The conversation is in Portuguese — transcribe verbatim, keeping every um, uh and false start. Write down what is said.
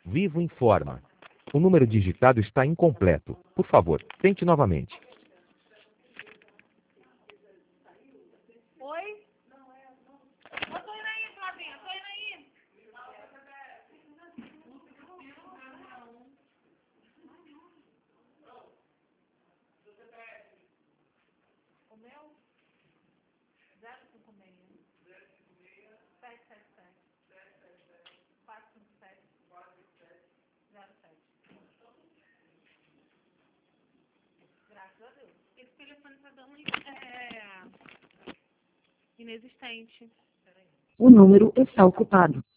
Vivo informa. O número digitado está incompleto. Por favor, tente novamente. Oi? Eu tô indo aí, Flavinha, tô indo aí. O meu? zero cinco seis. sete sete sete. quatro cinco sete. zero sete. Graças a Deus. Esse telefone tá dando é, inexistente. O número está ocupado.